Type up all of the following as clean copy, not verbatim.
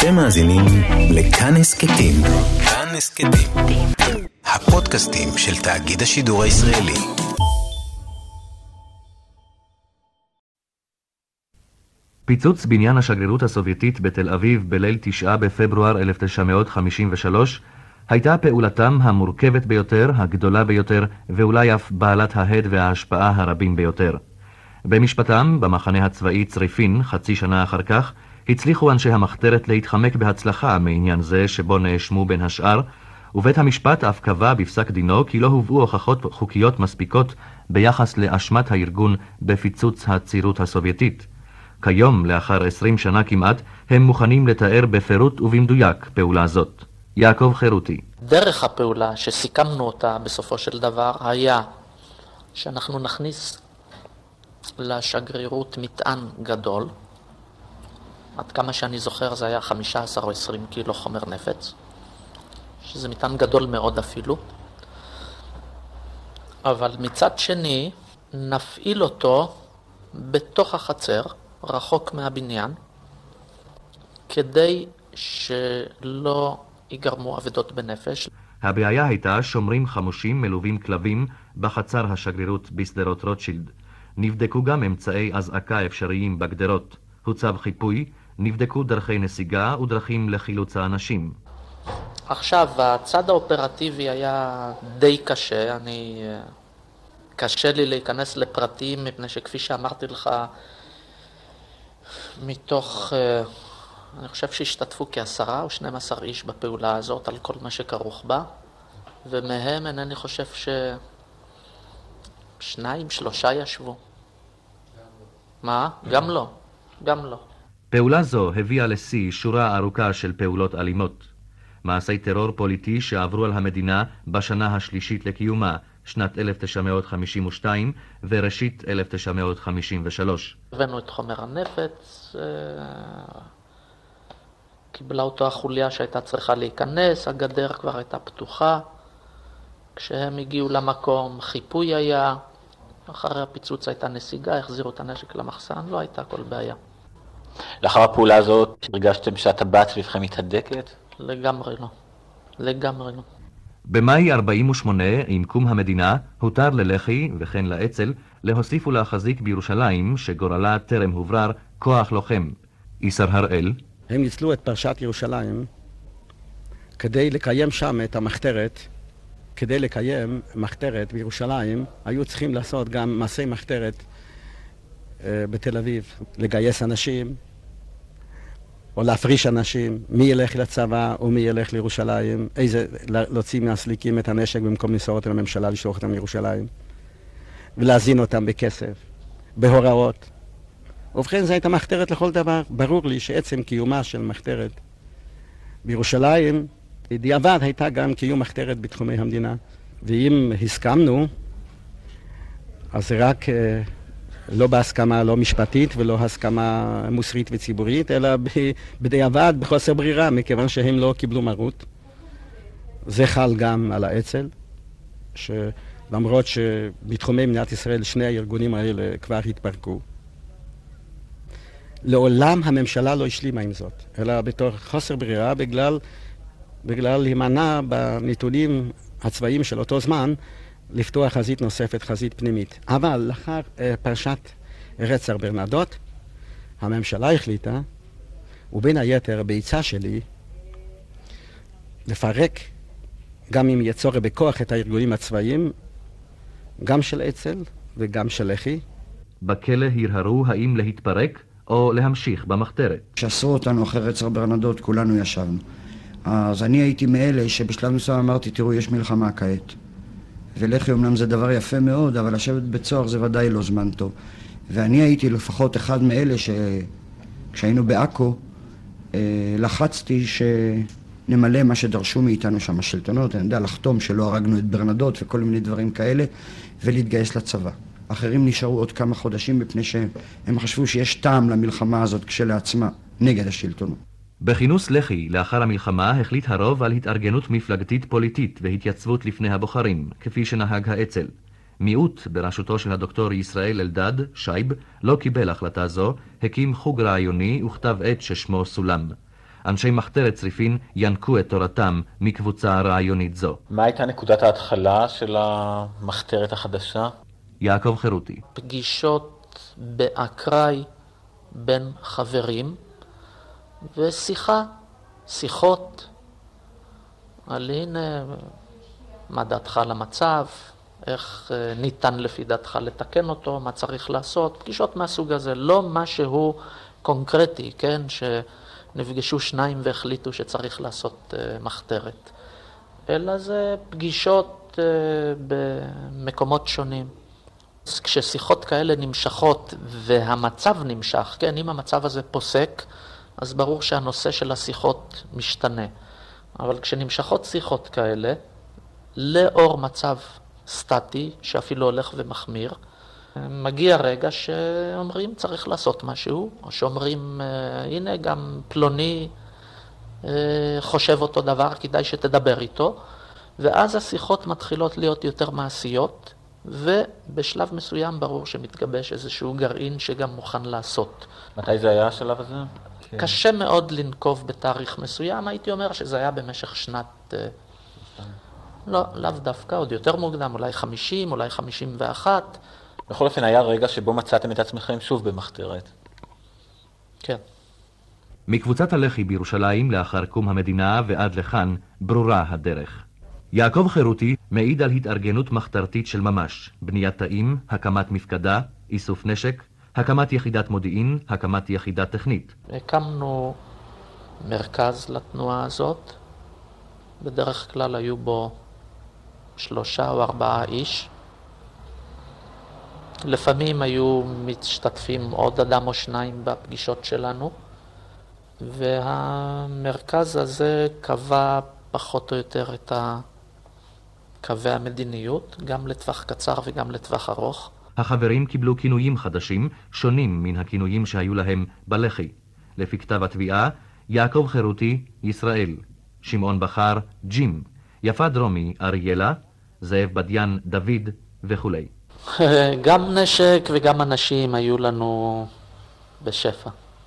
אתם מאזינים לכאן הסכתים. כאן הסכתים. הפודקאסטים של תאגיד השידור הישראלי. פיצוץ בניין השגרירות הסובייטית בתל אביב בליל 9 בפברואר 1953 הייתה פעולתם המורכבת ביותר, הגדולה ביותר, ואולי אף בעלת ההד וההשפעה הרבים ביותר. במשפטם, במחנה הצבאי צריפין, חצי שנה אחר כך, הצליחו אנשי המחתרת להתחמק בהצלחה מעניין זה שבו נאשמו בין השאר, ובית המשפט אף קבע בפסק דינו כי לא הובאו הוכחות חוקיות מספיקות ביחס לאשמת הארגון בפיצוץ הצירות הסובייטית. כיום, לאחר 20 שנה כמעט, הם מוכנים לתאר בפירוט ובמדויק פעולה זאת. יעקב חירותי. דרך הפעולה שסיכמנו אותה בסופו של דבר היה שאנחנו נכניס לשגרירות מטען גדול, עד כמה שאני זוכר זה היה 15 או 20 קילו חומר נפץ, שזה מטען גדול מאוד אפילו, אבל מצד שני נפעיל אותו בתוך החצר, רחוק מהבניין, כדי שלא ייגרמו אבדות בנפש. הבעיה הייתה שומרים חמושים מלווים כלבים בחצר השגרירות בסדרות רוטשילד. נבדקו גם אמצעי אזעקה אפשריים בגדרות. הוצב חיפוי, נבדקו דרכי נסיגה ודרכים לחילוץ האנשים. עכשיו, הצד האופרטיבי היה די קשה. קשה לי להיכנס לפרטים, מפני שכפי שאמרתי לך, מתוך, אני חושב שהשתתפו כ10 או 12 איש בפעולה הזאת על כל מה שכרוך בה, ומהם אני חושב ש2-3 ישבו. מה? גם לא. גם לא. פעולה זו הביאה לשיא שורה ארוכה של פעולות אלימות. מעשי טרור פוליטי שעברו על המדינה בשנה השלישית לקיומה, שנת 1952 וראשית 1953. הבאנו את חומר הנפץ, קיבלה אותו החוליה שהייתה צריכה להיכנס, הגדר כבר הייתה פתוחה. כשהם הגיעו למקום, חיפוי היה, אחרי הפיצוץ הייתה נסיגה, החזירו את הנשק למחסן, לא הייתה כל בעיה. לאחר הפעולה הזאת הרגשתם שהטבעת סביבכם מתהדקת? לגמרי לא. לגמרי לא. במאי 48, עם קום המדינה, הותר ללח"י וכן לאצ"ל להוסיף ולהחזיק בירושלים, שגורלה טרם הוברר, כוח לוחם. איסר הראל. הם ניצלו את פרשת ירושלים כדי לקיים שם את המחתרת. כדי לקיים מחתרת בירושלים, היו צריכים לעשות גם מעשי מחתרת בתל אביב, לגייס אנשים או להפריש אנשים, מי ילך לצבא או מי ילך לירושלים, להוציא מהסליקים את הנשק במקום למסור אותם לממשלה, לשלוח אותם לירושלים, ולהזין אותם בכסף, בהוראות. ובכן, זו הייתה מחתרת לכל דבר. ברור לי שעצם קיומה של מחתרת בירושלים, בדיעבד הייתה גם קיום מחתרת בתחומי המדינה. ואם הסכמנו, אז זה רק לא בהסכמה לא משפטית ולא הסכמה מוסרית וציבורית, אלא בדיעבד בחוסר ברירה, מכיוון שהם לא קיבלו מרות. זה חל גם על האצ"ל, שלמרות שבתחומי מדינת ישראל שני הארגונים האלה כבר התפרקו. לעולם הממשלה לא השלימה עם זאת, אלא בתור חוסר ברירה בגלל להימנע בנתונים הצבאיים של אותו זמן, לפתוח חזית נוספת, חזית פנימית. אבל לאחר פרשת ארץ ברנדוט, הממשלה החליטה, ובין היתר בעצה שלי, לפרק, גם אם יצור בכוח את הארגונים הצבאיים, גם של אצ"ל וגם של לח"י. בכלא הרהרו האם להתפרק או להמשיך במחתרת. כשאסרו אותנו אחרי ארץ ברנדוט, כולנו ישבנו. אז אני הייתי מאלה שבשלב מסוים אמרתי, תראו, יש מלחמה כעת. ולח"י אומנם זה דבר יפה מאוד, אבל לשבת בצוהר זה ודאי לא זמן טוב. ואני הייתי לפחות אחד מאלה כשהיינו בעכו, לחצתי שנמלא מה שדרשו מאיתנו שם השלטונות, אני יודע, לחתום שלא הרגנו את ברנדוט וכל מיני דברים כאלה, ולהתגייס לצבא. אחרים נשארו עוד כמה חודשים מפני שהם חשבו שיש טעם למלחמה הזאת כשלעצמה נגד השלטונות. בכינוס לח"י לאחר המלחמה החליט הרוב על התארגנות מפלגתית פוליטית והתייצבות לפני הבוחרים, כפי שנהג האצ"ל. מיעוט בראשותו של הדוקטור ישראל אלדד, שייב, לא קיבל החלטה זו, הקים חוג רעיוני וכתב עת ששמו סולם. אנשי מחתרת צריפין ינקו את תורתם מקבוצה רעיונית זו. מה הייתה נקודת ההתחלה של המחתרת החדשה? יעקב חירותי. פגישות באקראי בין חברים שיחות על הנה מה דעתך למצב, איך ניתן לפי דעתך לתקן אותו, מה צריך לעשות, פגישות מהסוג הזה, לא משהו קונקרטי, כן, שנפגשו שניים והחליטו שצריך לעשות מחתרת, אלא זה פגישות במקומות שונים. כששיחות כאלה נמשכות והמצב נמשך, כן, אם המצב הזה פוסק, אז ברור שהנושא של השיחות משתנה. אבל כשנמשכות שיחות כאלה, לאור מצב סטטי, שאפילו הולך ומחמיר, מגיע רגע שאומרים צריך לעשות משהו, או שאומרים הנה גם פלוני חושב אותו דבר, כדאי שתדבר איתו, ואז השיחות מתחילות להיות יותר מעשיות, ובשלב מסוים ברור שמתגבש איזשהו גרעין שגם מוכן לעשות. מתי זה היה השלב הזה? קשה מאוד לנקוב בתאריך מסוים, הייתי אומר שזה היה במשך שנת, לאו דווקא, עוד יותר מוקדם, אולי 50, אולי 51. בכל אופן היה רגע שבו מצאתם את עצמכם שוב במחתרת. כן. מקבוצת הלח"י בירושלים לאחר קום המדינה ועד לכאן ברורה הדרך. יעקב חירותי מעיד על התארגנות מחתרתית של ממש, בניית תאים, הקמת מפקדה, איסוף נשק, הקמת יחידת מודיעין, הקמת יחידה טכנית. הקמנו מרכז לתנועה הזאת, בדרך כלל היו בו 3 או 4 איש. לפעמים היו משתתפים עוד אדם או שניים בפגישות שלנו, והמרכז הזה קבע פחות או יותר את קווי המדיניות, גם לטווח קצר וגם לטווח ארוך. החברים קיבלו כינויים חדשים, שונים מן הכינויים שהיו להם בלח"י. לפי כתב התביעה, יעקב חירותי, ישראל, שמעון בחר, ג'ים, יפה דרומי, אריאלה, זאב בדיין, דוד וכו'. גם נשק וגם אנשים היו לנו בשפע.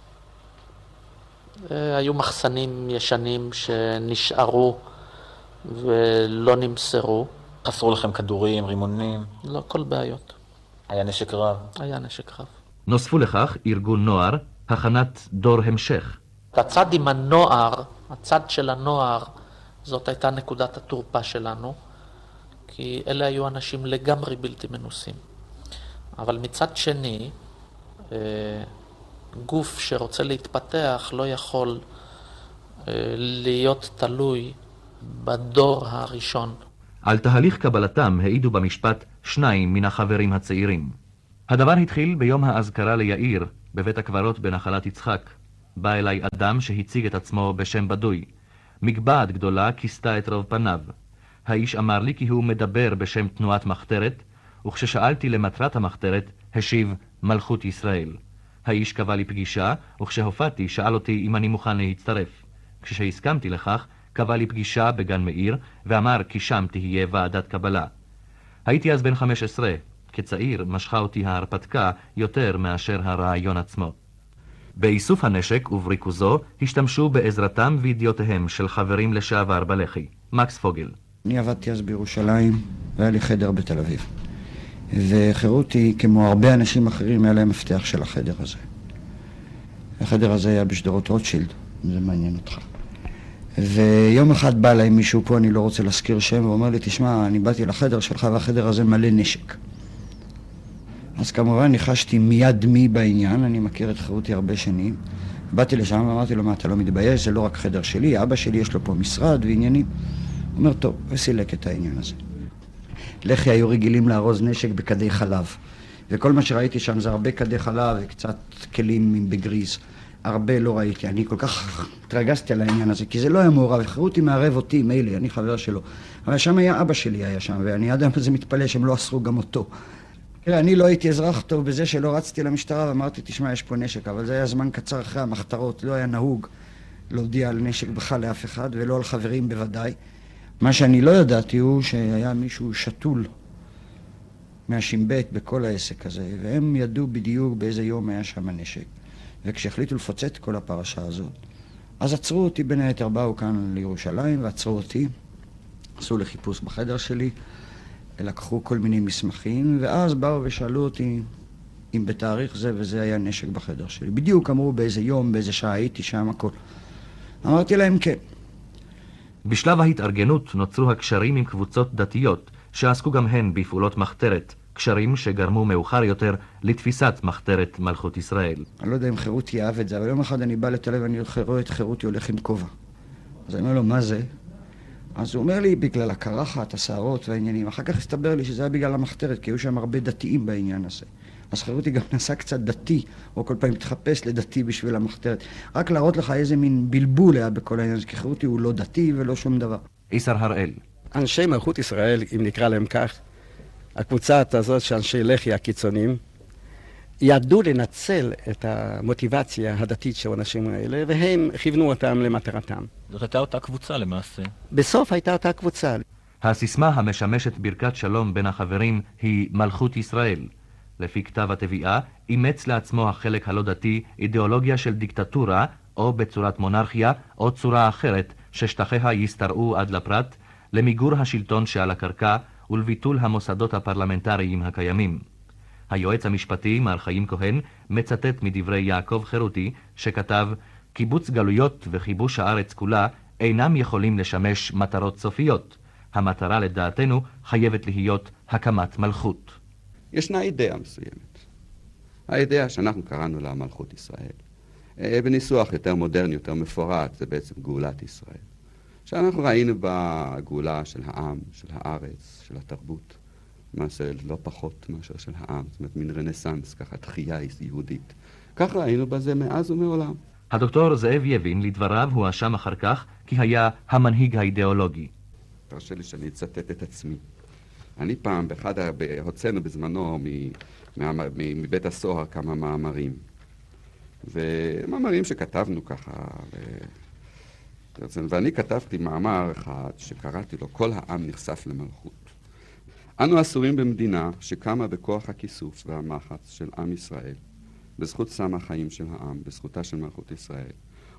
היו מחסנים ישנים שנשארו ולא נמסרו. חסרו לכם כדורים, רימונים? לא, כל בעיות. היה נשק רב? היה נשק רב. נוספו לכך ארגון נוער, הכנת דור המשך. הצד עם הנוער, הצד של הנוער, זאת הייתה נקודת התורפה שלנו, כי אלה היו אנשים לגמרי בלתי מנוסים. אבל מצד שני, גוף שרוצה להתפתח לא יכול להיות תלוי בדור הראשון. על תהליך קבלתם העידו במשפט 2 מן החברים הצעירים. הדבר התחיל ביום האזכרה ליאיר בבית הקברות בנחלת יצחק. בא אליי אדם שהציג את עצמו בשם בדוי. מגבעת גדולה כיסתה את רוב פניו. האיש אמר לי כי הוא מדבר בשם תנועת מחתרת, וכששאלתי למטרת המחתרת, השיב מלכות ישראל. האיש קבע לי פגישה, וכשהופעתי שאל אותי אם אני מוכן להצטרף. כשהסכמתי לכך, קבע לי פגישה בגן מאיר, ואמר כי שם תהיה ועדת קבלה. הייתי אז בן 15. כצעיר משכה אותי ההרפתקה יותר מאשר הרעיון עצמו. באיסוף הנשק ובריכוזו השתמשו בעזרתם וידיעותיהם של חברים לשעבר בלח"י. מקס פוגל. אני עבדתי אז בירושלים, והיה לי חדר בתל אביב. וחירותי, כמו הרבה אנשים אחרים, היה להם מפתח של החדר הזה. החדר הזה היה בשדרות רוטשילד, אם זה מעניין אותך. ויום אחד בא אליי מישהו פה, אני לא רוצה להזכיר שם, ואומר לי, תשמע, אני באתי לחדר שלך, והחדר הזה מלא נשק. אז כמובן ניחשתי מיד מי בעניין, אני מכיר את חירותי הרבה שנים. באתי לשם ואמרתי לו, מה, אתה לא מתבייש? זה לא רק חדר שלי, אבא שלי יש לו פה משרד ועניינים. הוא אומר, טוב, וסילק את העניין הזה. לח"י היו רגילים לארוז נשק בכדי חלב. וכל מה שראיתי שם זה הרבה כדי חלב וקצת כלים בגריז. הרבה לא ראיתי. אני כל כך התרגזתי על העניין הזה, כי זה לא היה מעורב. חירותי מערב אותי, מילא, אני חבר שלו. אבל שם היה אבא שלי היה שם, ואני עד היום הזה מתפלא שהם לא אסרו גם אותו. אני לא הייתי אזרח טוב בזה שלא רצתי למשטרה ואמרתי, תשמע, יש פה נשק, אבל זה היה זמן קצר אחרי המחתרות, לא היה נהוג להודיע על נשק בכלל לאף אחד, ולא על חברים בוודאי. מה שאני לא ידעתי הוא שהיה מישהו שתול מהשימבט בכל העסק הזה, והם ידעו בדיוק באיזה יום היה שם הנשק. וכשהחליטו לפוצץ כל הפרשה הזאת, אז עצרו אותי בין היתר, באו כאן לירושלים ועצרו אותי, עשו לחיפוש בחדר שלי, לקחו כל מיני מסמכים, ואז באו ושאלו אותי אם בתאריך זה וזה היה נשק בחדר שלי. בדיוק אמרו באיזה יום, באיזה שעה הייתי שם, הכל. אמרתי להם כן. בשלב ההתארגנות נוצרו הקשרים עם קבוצות דתיות, שעסקו גם הן בפעולות מחתרת, קשרים שגרמו מאוחר יותר לתפיסת מחתרת מלכות ישראל. אני לא יודע אם חירותי אהב את זה, אבל יום אחד אני בא לתל אביב ואני רואה את חירותי הולך עם כובע. אז אני אומר לו, מה זה? אז הוא אומר לי, בגלל הקרחת, השערות והעניינים. אחר כך הסתבר לי שזה היה בגלל המחתרת, כי היו שם הרבה דתיים בעניין הזה. אז חירותי גם נסע קצת דתי, או כל פעם מתחפש לדתי בשביל המחתרת. רק להראות לך איזה מין בלבול היה בכל העניין הזה, כי חירותי הוא לא דתי ולא שום דבר. איסר הראל. אנשי מלכות ישראל, אם נקרא להם כך, הקבוצה הזאת של אנשי לח"י הקיצונים, ידעו לנצל את המוטיבציה הדתית של האנשים האלה, והם כיוונו אותם למטרתם. זאת הייתה אותה קבוצה למעשה. בסוף הייתה אותה קבוצה. הסיסמה המשמשת ברכת שלום בין החברים היא מלכות ישראל. לפי כתב התביעה, אימץ לעצמו החלק הלא דתי אידיאולוגיה של דיקטטורה, או בצורת מונרכיה, או צורה אחרת, ששטחיה יסתרעו עד לפרט, למיגור השלטון שעל הקרקע ולביטול המוסדות הפרלמנטריים הקיימים. היועץ המשפטי, מר חיים כהן, מצטט מדברי יעקב חירותי, שכתב, קיבוץ גלויות וכיבוש הארץ כולה אינם יכולים לשמש מטרות סופיות. המטרה לדעתנו חייבת להיות הקמת מלכות. ישנה אידאה מסוימת. האידאה שאנחנו קראנו לה מלכות ישראל. בניסוח יותר מודרני, יותר מפורט, זה בעצם גאולת ישראל. שאנחנו ראינו בגאולה של העם, של הארץ, של התרבות, מעשה לא פחות מאשר של העם, זאת אומרת מין רנסנס, ככה תחייה יהודית. כך ראינו בזה מאז ומעולם. הדוקטור זאב יבין, לדבריו, הואשם אחר כך כי היה המנהיג האידיאולוגי. תרשה לי שאני אצטט את עצמי. אני פעם, הוצאנו בזמנו מבית הסוהר כמה מאמרים. ומאמרים שכתבנו ככה, ואני כתבתי מאמר אחד שקראתי לו, כל העם נחשף למלכות. אנו אסורים במדינה שקמה בכוח הכיסוף והמחץ של עם ישראל, בזכות סם החיים של העם, בזכותה של מלכות ישראל.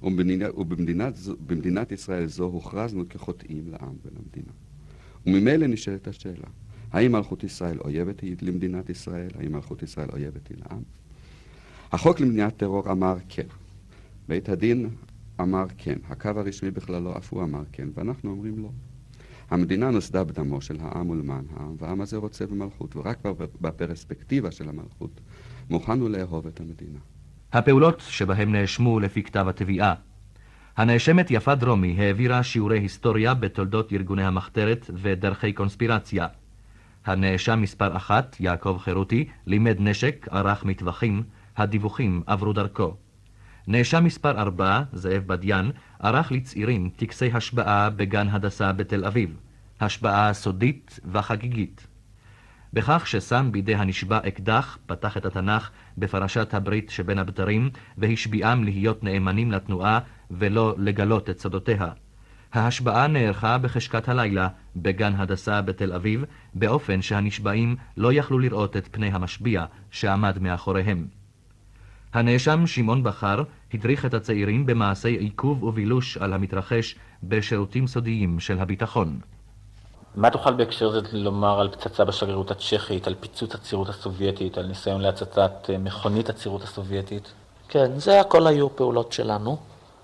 ובמדינת ישראל זו הוכרזנו כחוטאים לעם ולמדינה. וממילא נשאלת השאלה, האם מלכות ישראל אויבת היא למדינת ישראל? האם מלכות ישראל אויבת היא לעם? החוק למניעת טרור אמר כן. בית הדין אמר כן. הקו הרשמי בכללו אף הוא אמר כן, ואנחנו אומרים לא. המדינה נוסדה בדמו של העם ולמען העם, והעם הזה רוצה במלכות, ורק בפרספקטיבה של המלכות מוכן הוא לאהוב את המדינה. הפעולות שבהם נאשמו לפי כתב התביעה. הנאשמת יפה דרומי העבירה שיעורי היסטוריה בתולדות ארגוני המחתרת ודרכי קונספירציה. הנאשם מספר 1, יעקב חירותי, לימד נשק, ערך מטווחים, הדיווחים עברו דרכו. נאשם מספר 4, זאב בדיין, ערך לצעירים טקסי השבעה בגן הדסה בתל אביב, השבעה סודית וחגיגית. בכך ששם בידי הנשבע אקדח, פתח את התנ"ך בפרשת הברית שבין הבתרים, והשביעם להיות נאמנים לתנועה ולא לגלות את סודותיה. ההשבעה נערכה בחשכת הלילה בגן הדסה בתל אביב, באופן שהנשבעים לא יכלו לראות את פני המשביע שעמד מאחוריהם. הנאשם שמעון בחר הדריך את הצעירים במעשי עיכוב ובילוש על המתרחש בשירותים סודיים של הביטחון. מה תוכל בהקשר זה לומר על פצצה בשגרירות הצ'כית, על פיצוץ הצירות הסובייטית, על ניסיון להצצת מכונית הצירות הסובייטית? כן, זה הכל היו פעולות שלנו.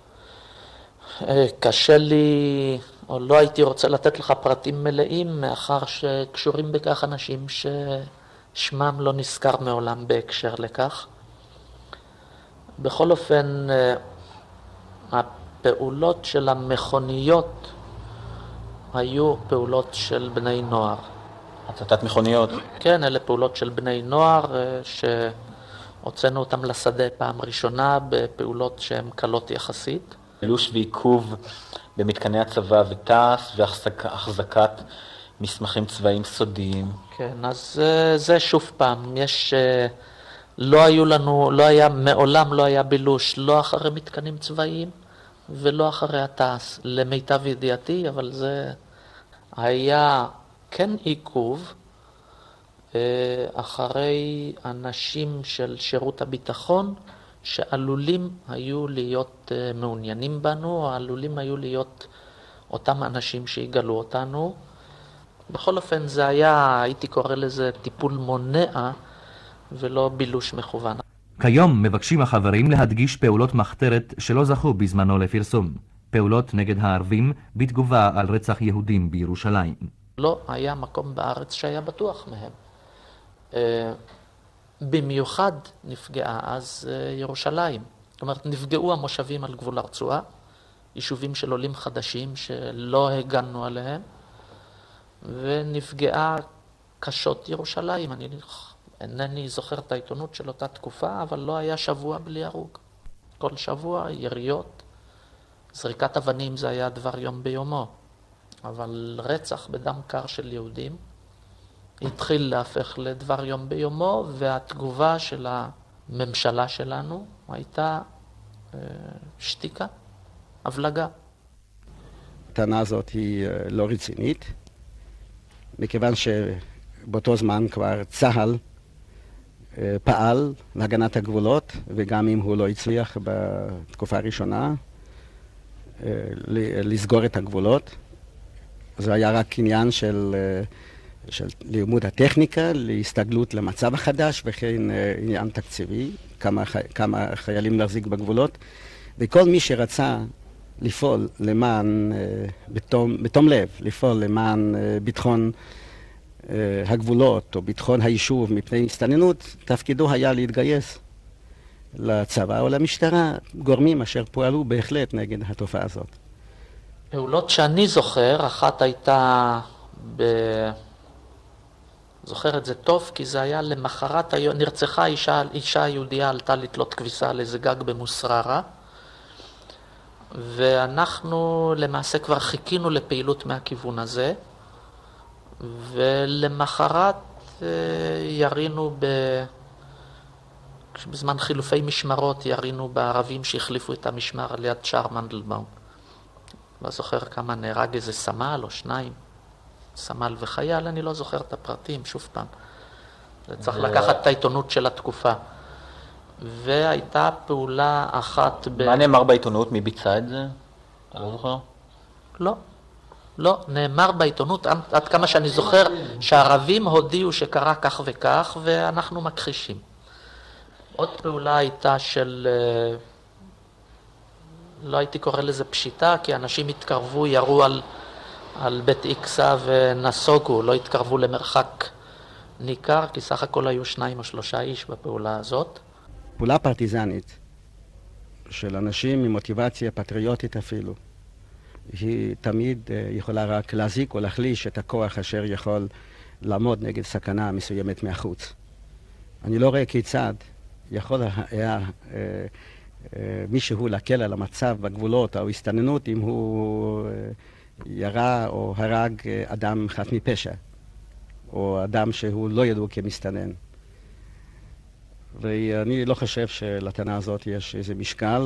קשה לי, או לא הייתי רוצה לתת לך פרטים מלאים, מאחר שקשורים בכך אנשים ששמם לא נזכר מעולם בהקשר לכך. בכל אופן, הפעולות של המכוניות היו פעולות של בני נוער. הצתת מכוניות? כן, אלה פעולות של בני נוער שהוצאנו אותם לשדה פעם ראשונה בפעולות שהן קלות יחסית. בילוש ועיכוב במתקני הצבא ותעש והחזקת מסמכים צבאיים סודיים. כן, אז זה שוב פעם, מעולם לא היה בילוש, לא אחרי מתקנים צבאיים ולא אחרי התעש, למיטב ידיעתי, אבל זה היה כן עיכוב אחרי אנשים של שירות הביטחון שעלולים היו להיות מעוניינים בנו, או עלולים היו להיות אותם אנשים שיגלו אותנו. בכל אופן זה היה, הייתי קורא לזה טיפול מונע ולא בילוש מכוון. כיום מבקשים החברים להדגיש פעולות מחתרת שלא זכו בזמנו לפרסום. פעולות נגד הערבים בתגובה על רצח יהודים בירושלים. לא היה מקום בארץ שהיה בטוח מהם. במיוחד נפגעה אז ירושלים. זאת אומרת, נפגעו המושבים על גבול הרצועה, יישובים של עולים חדשים שלא הגנו עליהם, ונפגעה קשות ירושלים. אני אינני זוכר את העיתונות של אותה תקופה, אבל לא היה שבוע בלי הרוג. כל שבוע יריות, זריקת אבנים זה היה דבר יום ביומו, אבל רצח בדם קר של יהודים התחיל להפך לדבר יום ביומו, והתגובה של הממשלה שלנו הייתה שתיקה, הבלגה. הטענה הזאת היא לא רצינית, מכיוון שבאותו זמן כבר צה"ל פעל להגנת הגבולות, וגם אם הוא לא הצליח בתקופה הראשונה לסגור את הגבולות, זה היה רק עניין של לימוד הטכניקה, להסתגלות למצב החדש, וכן עניין תקציבי, כמה חיילים להחזיק בגבולות, וכל מי שרצה לפעול למען, בתום לב, לפעול למען ביטחון הגבולות או ביטחון היישוב מפני הסתננות, תפקידו היה להתגייס לצבא או למשטרה, גורמים אשר פועלו בהחלט נגד התופעה הזאת. פעולות שאני זוכר, אחת הייתה זוכר את זה טוב, כי זה היה למחרת, נרצחה אישה יהודיה, עלתה לתלות כביסה על איזה גג במוסררה, ואנחנו למעשה כבר חיכינו לפעילות מהכיוון הזה, ולמחרת ירינו בזמן חילופי משמרות, ירינו בערבים שהחליפו את המשמר על יד שער מנדלבאום. לא זוכר כמה נהרג, איזה סמל או שניים, סמל וחייל, אני לא זוכר את הפרטים, שוב פעם. זה צריך לקחת את העיתונות של התקופה. והייתה פעולה אחת מה נאמר בעיתונות? מי ביצע את זה? אתה לא זוכר? לא. לא, נאמר בעיתונות, עד כמה שאני זוכר, שהערבים הודיעו שקרה כך וכך, ואנחנו מכחישים. עוד פעולה הייתה של, לא הייתי קורא לזה פשיטה, כי אנשים התקרבו, ירו על בית איקסה ונסוגו, לא התקרבו למרחק ניכר, כי סך הכל היו 2 או 3 איש בפעולה הזאת. פעולה פרטיזנית של אנשים עם מוטיבציה פטריוטית אפילו, היא תמיד יכולה רק להזיק או להחליש את הכוח אשר יכול לעמוד נגד סכנה מסוימת מהחוץ. אני לא רואה כיצד יכול היה מישהו להקל על המצב בגבולות או הסתננות אם הוא ירה או הרג אדם חף מפשע, או אדם שהוא לא ידוע כמסתנן. ואני לא חושב שלטענה הזאת יש איזה משקל,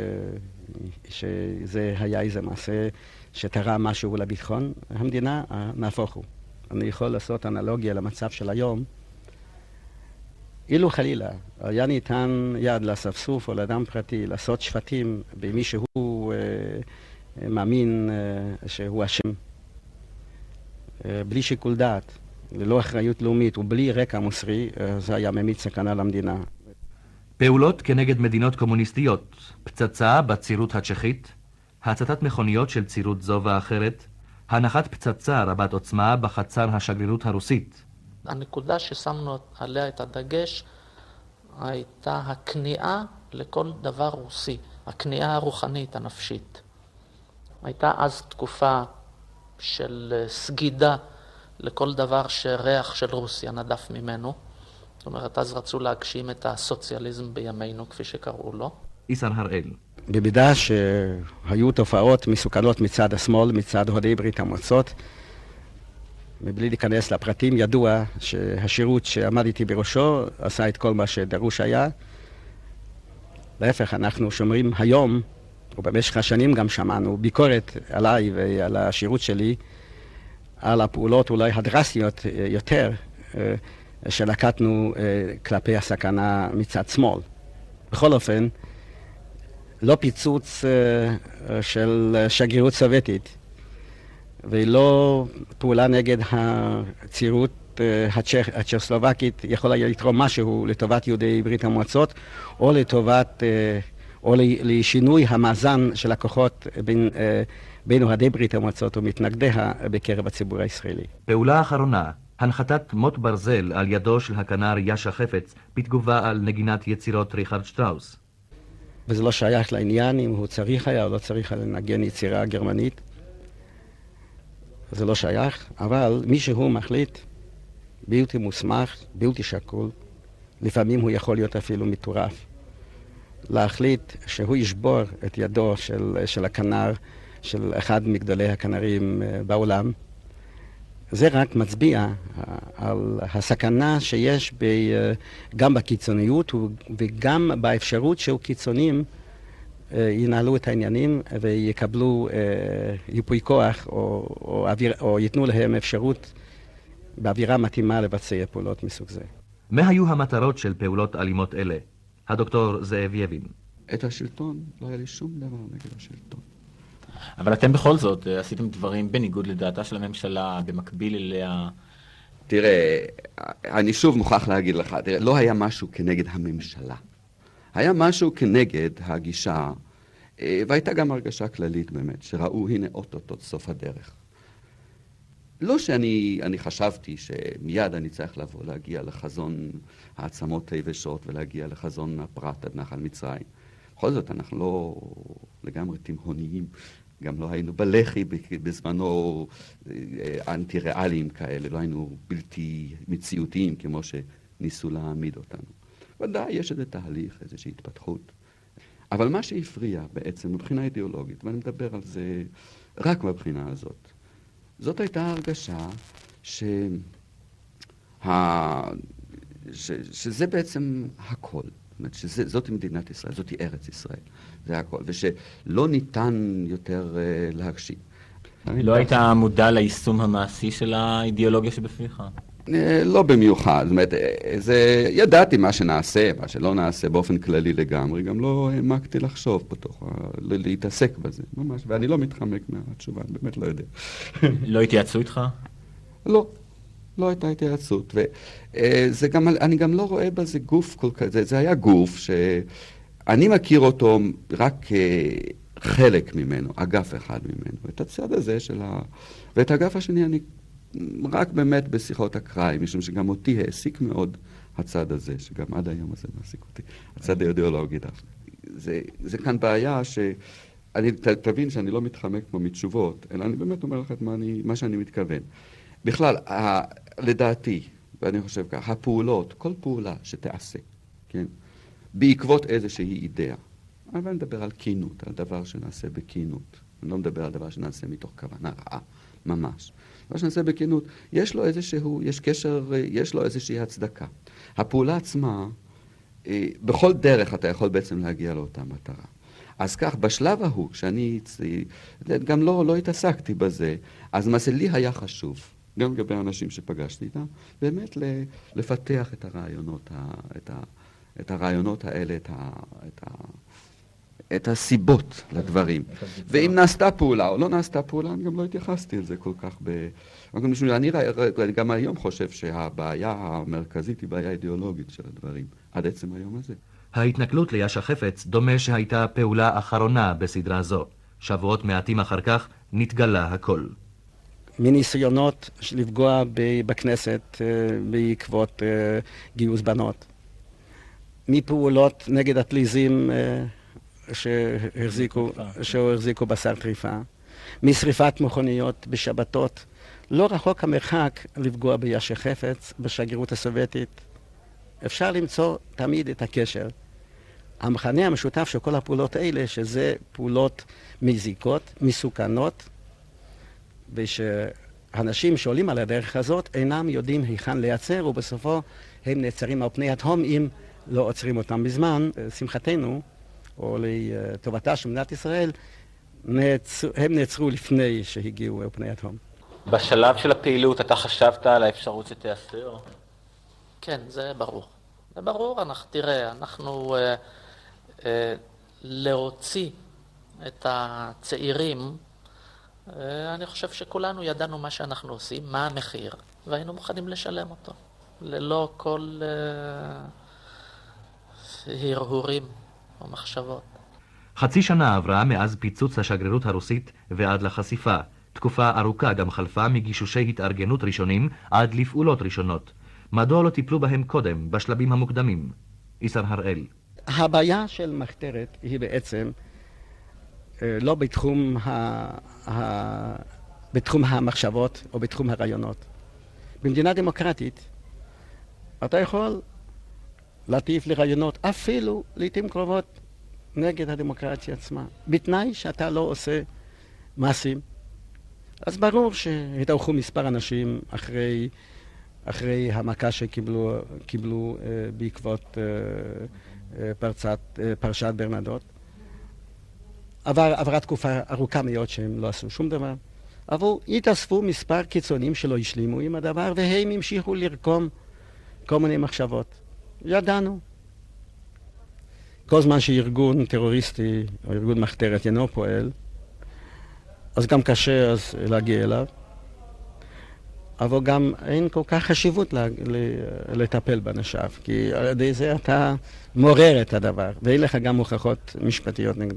שזה היה איזה מעשה שתרם משהו לביטחון המדינה, נהפוך הוא. אני יכול לעשות אנלוגיה למצב של היום. אילו חלילה היה ניתן יד לאספסוף או לאדם פרטי לעשות שפטים במי שהוא מאמין שהוא אשם, בלי שיקול דעת, ללא אחריות לאומית ובלי רקע מוסרי, זה היה ממיט סכנה למדינה. פעולות כנגד מדינות קומוניסטיות, פצצה בצירות הצ'כית, הצתת מכוניות של צירות זו ואחרת, הנחת פצצה רבת עוצמה בחצר השגרירות הרוסית. הנקודה ששמנו עליה את הדגש הייתה הכניעה לכל דבר רוסי, הכניעה הרוחנית, הנפשית. הייתה אז תקופה של סגידה לכל דבר שריח של רוסיה נדף ממנו. זאת אומרת, אז רצו להגשים את הסוציאליזם בימינו, כפי שקראו לו. איסר הראל. במידה שהיו תופעות מסוכנות מצד השמאל, מצד הודי ברית המועצות, מבלי להיכנס לפרטים, ידוע שהשירות שעמדתי בראשו עשה את כל מה שדרוש היה. להפך, אנחנו שומרים היום, ובמשך השנים גם שמענו ביקורת עליי ועל השירות שלי, על הפעולות אולי הדרסטיות יותר שנקטנו כלפי הסכנה מצד שמאל. בכל אופן, לא פיצוץ של שגרירות סובייטית, ולא פעולה נגד הצירות הצ'כוסלובקית יכולה לתרום משהו לטובת יהודי ברית המועצות, או לטובת, או לשינוי המאזן של הכוחות בין אוהדי ברית המועצות ומתנגדיה בקרב הציבור הישראלי. פעולה אחרונה, הנחתת מוט ברזל על ידו של הכנר יאשה חפץ, בתגובה על נגינת יצירות ריכרד שטראוס. וזה לא שייך לעניין אם הוא צריך היה או לא צריך היה לנגן יצירה גרמנית. זה לא שייך, אבל מישהו מחליט, בלתי מוסמך, בלתי שקול, לפעמים הוא יכול להיות אפילו מטורף, להחליט שהוא ישבור את ידו של הכנר, של אחד מגדולי הכנרים בעולם. זה רק מצביע על הסכנה שיש גם בקיצוניות וגם באפשרות שהוא קיצונים ינהלו את העניינים ויקבלו ייפוי כוח או ייתנו להם אפשרות באווירה מתאימה לבצע פעולות מסוג זה. מה היו המטרות של פעולות אלימות אלה? הדוקטור זאב יבין. את השלטון, לא היה לי שום דבר נגד השלטון. אבל אתם בכל זאת עשיתם דברים בניגוד לדעתה של הממשלה, במקביל אליה. תראה, אני שוב מוכרח להגיד לך, תראה, לא היה משהו כנגד הממשלה. היה משהו כנגד הגישה, והייתה גם הרגשה כללית באמת, שראו הנה אוטוטו סוף הדרך. לא שאני חשבתי שמיד אני צריך לבוא להגיע לחזון העצמות היבשות ולהגיע לחזון הפרת עד נחל מצרים. בכל זאת אנחנו לא לגמרי תימהוניים, גם לא היינו בלח"י בזמנו אנטי-ריאליים כאלה, לא היינו בלתי מציאותיים כמו שניסו להעמיד אותנו. ודאי יש איזה תהליך, איזושהי התפתחות. אבל מה שהפריע בעצם מבחינה אידיאולוגית, ואני מדבר על זה רק מבחינה הזאת, זאת הייתה הרגשה שזה בעצם הכל. זאת אומרת שזאת מדינת ישראל, זאת ארץ ישראל, זה הכל, ושלא ניתן יותר להגשים. לא היית מודע ליישום המעשי של האידיאולוגיה שבפיך? לא במיוחד, זאת אומרת, ידעתי מה שנעשה, מה שלא נעשה באופן כללי לגמרי, גם לא העמקתי לחשוב בתוך, להתעסק בזה, ממש, ואני לא מתחמק מהתשובה, אני באמת לא יודע. לא התייעצו איתך? לא הייתה התייעצות, וזה גם, אני גם לא רואה בזה גוף כל כך, זה היה גוף שאני מכיר אותו רק חלק ממנו, אגף אחד ממנו, את הצד הזה ואת האגף השני אני רק באמת בשיחות אקראי, משום שגם אותי העסיק מאוד הצד הזה, שגם עד היום הזה מעסיק אותי, הצד האידיאולוגי דווקא. זה כאן בעיה תבין שאני לא מתחמק פה מתשובות, אלא אני באמת אומר לך את מה שאני מתכוון. בכלל, לדעתי, ואני חושב כך, הפעולות, כל פעולה שתעשה, כן, בעקבות איזושהי אידאה, אבל אני מדבר על כינות, על דבר שנעשה בכינות, אני לא מדבר על דבר שנעשה מתוך כוונה רעה, ממש. דבר שנעשה בכינות, יש לו איזשהו, יש קשר, יש לו איזושהי הצדקה. הפעולה עצמה, בכל דרך אתה יכול בעצם להגיע לאותה מטרה. אז כך, בשלב ההוא, כשאני גם לא התעסקתי בזה, אז מה שלי היה חשוב, גם לגבי האנשים שפגשתי איתם, באמת לפתח את הרעיונות, את הרעיונות האלה, את הסיבות לדברים. ואם נעשתה פעולה או לא נעשתה פעולה, אני גם לא התייחסתי לזה כל כך אני גם היום חושב שהבעיה המרכזית היא בעיה אידיאולוגית של הדברים, עד עצם היום הזה. ההתנכלות ליאשה חפץ דומה שהייתה פעולה אחרונה בסדרה זו. שבועות מעטים אחר כך נתגלה הכל. מניסיונות לפגוע בכנסת בעקבות גיוס בנות. מפעולות נגד הפליזים שהחזיקו בשר טריפה. משריפת מכוניות בשבתות. לא רחוק המרחק לפגוע ביאשה חפץ בשגרירות הסובייטית. אפשר למצוא תמיד את הקשר. המכנה המשותף של כל הפעולות האלה, שזה פעולות מזיקות, מסוכנות, ושאנשים שעולים על הדרך הזאת אינם יודעים היכן לייצר, ובסופו הם נעצרים על פני התהום אם לא עוצרים אותם בזמן. שמחתנו, או לטובתה של מדינת ישראל, הם נעצרו לפני שהגיעו על פני התהום. בשלב של הפעילות אתה חשבת על האפשרות שתיאסר? כן, זה ברור. זה ברור, תראה, אנחנו להוציא את הצעירים, אני חושב שכולנו ידענו מה שאנחנו עושים, מה המחיר, והיינו מוכנים לשלם אותו, ללא כל הרהורים או מחשבות. חצי שנה עברה מאז פיצוץ השגרירות הרוסית ועד לחשיפה. תקופה ארוכה גם חלפה מגישושי התארגנות ראשונים עד לפעולות ראשונות. מדוע לא טיפלו בהם קודם, בשלבים המוקדמים? איסר הראל. הבעיה של מחתרת היא בעצם לא בתחום המחשבות או בתחום הרעיונות. במדינה דמוקרטית אתה יכול להטיף לרעיונות, אפילו לעתים קרובות נגד הדמוקרטיה עצמה, בתנאי שאתה לא עושה מעשים. אז ברור שהתארחו מספר אנשים אחרי המכה שקיבלו בעקבות פרשת ברנדוט. עברה תקופה ארוכה מאוד שהם לא עשו שום דבר. אבל התאספו מספר קיצונים שלא השלימו עם הדבר, והם המשיכו לרקום כל מיני מחשבות. ידענו. כל זמן שארגון טרוריסטי או ארגון מחתרת אינו פועל, אז גם קשה אז להגיע אליו. אבל גם אין כל כך חשיבות לטפל באנשיו, כי על ידי זה אתה מעורר את הדבר, ואין לך גם הוכחות משפטיות נגדו.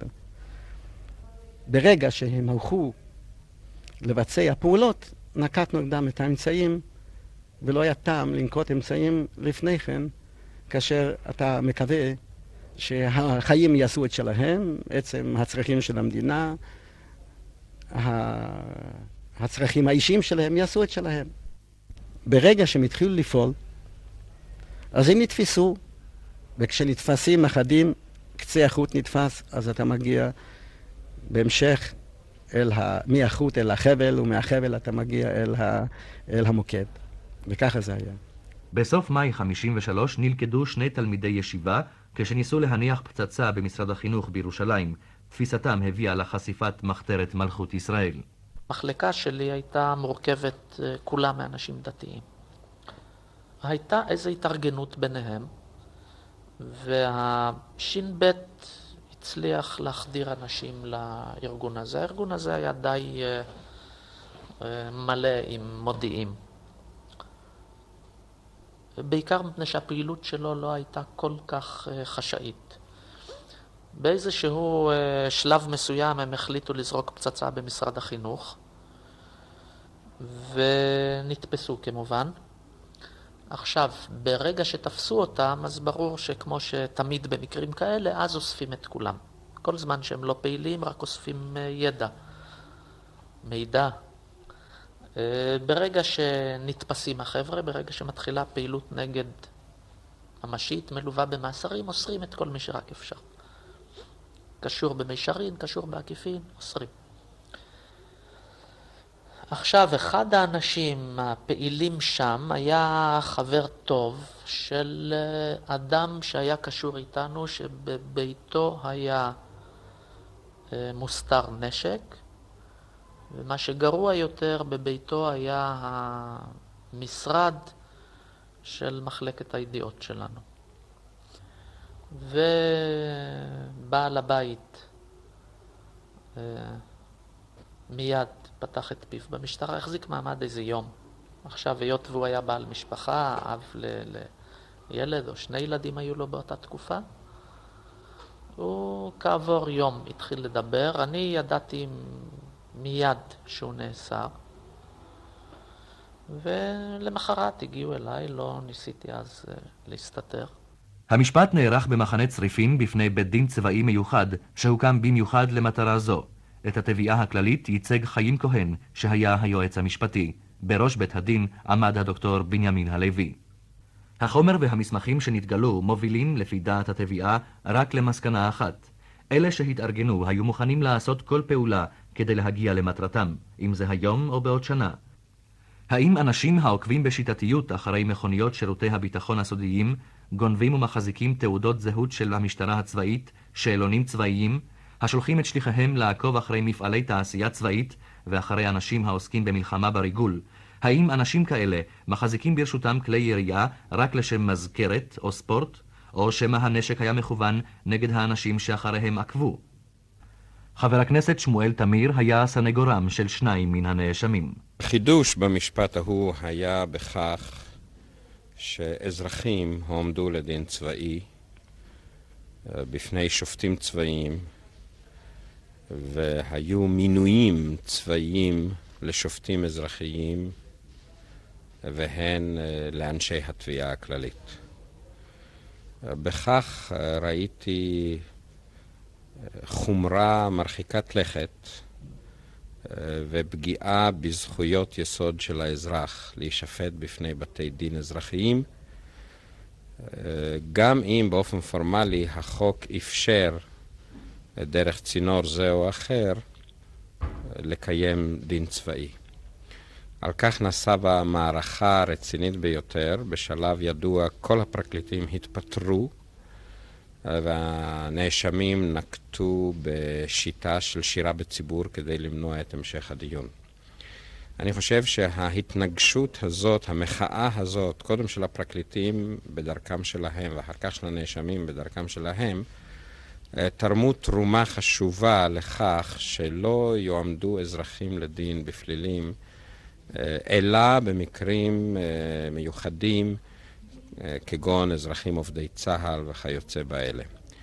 ברגע שהם הלכו לבצע פעולות, נקטנו נגדם את האמצעים, ולא היה טעם לנקוט אמצעים לפני כן, כאשר אתה מקווה שהחיים יעשו את שלהם, עצם הצרכים של המדינה, הצרכים האישיים שלהם יעשו את שלהם. ברגע שהם התחילו לפעול, אז הם נתפסו, וכשנתפסים אחדים, קצה החוט נתפס, אז אתה מגיע בהמשך מהחוט אל החבל, ומהחבל אתה מגיע אל המוקד. וככה זה היה. בסוף מאי 53 נלכדו שני תלמידי ישיבה כשניסו להניח פצצה במשרד החינוך בירושלים. תפיסתם הביאה לחשיפת מחתרת מלכות ישראל. המחלקה שלי הייתה מורכבת כולה מאנשים דתיים. הייתה איזו התארגנות ביניהם, והשין בית הצליח להחדיר אנשים לארגון הזה. הארגון הזה היה די מלא עם מודיעים. בעיקר מפני שהפעילות שלו לא הייתה כל כך חשאית. באיזשהו שלב מסוים הם החליטו לזרוק פצצה במשרד החינוך, ונתפסו כמובן. עכשיו, ברגע שתפסו אותם, אז ברור שכמו שתמיד במקרים כאלה, אז אוספים את כולם. כל זמן שהם לא פעילים, רק אוספים מידע. ברגע שנתפסים החבר'ה, ברגע שמתחילה פעילות נגד ממשית, מלווה במאסרים, אוסרים את כל מי שרק אפשר. קשור במישרין, קשור בעקיפין, אוסרים. עכשיו, אחד האנשים הפעילים שם היה חבר טוב של אדם שהיה קשור איתנו, שבביתו היה מוסתר נשק, ומה שגרוע יותר, בביתו היה המשרד של מחלקת הידיעות שלנו. ובעל הבית מיד פתח את פיו במשטרה, החזיק מעמד איזה יום. עכשיו, היות והוא היה בעל משפחה, אב לילד או שני ילדים היו לו באותה תקופה, הוא כעבור יום התחיל לדבר. אני ידעתי מיד שהוא נאסר, ולמחרת הגיעו אליי, לא ניסיתי אז להסתתר. המשפט נערך במחנה צריפין בפני בית דין צבאי מיוחד שהוקם במיוחד למטרה זו. את התביעה הכללית ייצג חיים כהן שהיה היועץ המשפטי. בראש בית הדין עמד הדוקטור בנימין הלוי. החומר והמסמכים שנתגלו מובילים לפי דעת התביעה רק למסקנה אחת. אלה שהתארגנו היו מוכנים לעשות כל פעולה כדי להגיע למטרתם, אם זה היום או בעוד שנה. האם אנשים העוקבים בשיטתיות אחרי מכוניות שירותי הביטחון הסודיים, גונבים ומחזיקים תעודות זהות של המשטרה הצבאית, שאלונים צבאיים, השולחים את שליחיהם לעקוב אחרי מפעלי תעשייה צבאית ואחרי אנשים העוסקים במלחמה בריגול, האם אנשים כאלה מחזיקים ברשותם כלי ירייה רק לשם מזכרת או ספורט, או שמא הנשק היה מכוון נגד האנשים שאחריהם עקבו. חבר הכנסת שמואל תמיר היה סנגורם של שניים מן הנאשמים. חידוש במשפט ההוא היה בכך שאזרחים הועמדו לדין צבאי בפני שופטים צבאיים, והיו מינויים צבאיים לשופטים אזרחיים והן לאנשי התביעה הכללית. בכך ראיתי חומרה מרחיקת לכת ופגיעה בזכויות יסוד של האזרח להישפט בפני בתי דין אזרחיים, גם אם באופן פורמלי החוק אפשר דרך צינור זה או אחר לקיים דין צבאי. על כך נעשה בה מערכה רצינית ביותר. בשלב ידוע כל הפרקליטים התפטרו והנאשמים נקטו בשיטה של שירה בציבור כדי למנוע את המשך הדיון. אני חושב שההתנגשות הזאת, המחאה הזאת, קודם של הפרקליטים בדרכם שלהם ואחר כך של הנאשמים בדרכם שלהם, תרמו תרומה חשובה לכך שלא יועמדו אזרחים לדין בפלילים, אלא במקרים מיוחדים כגון אזרחים עובדי צה"ל וכיוצא באלה.